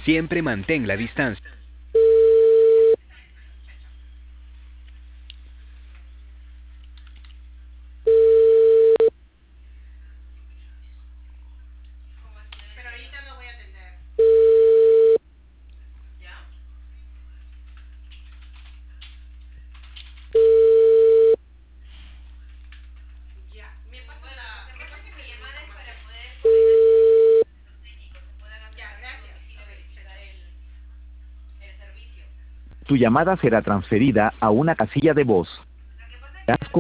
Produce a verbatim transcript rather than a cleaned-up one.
Siempre mantén la distancia. Tu llamada será transferida a una casilla de voz.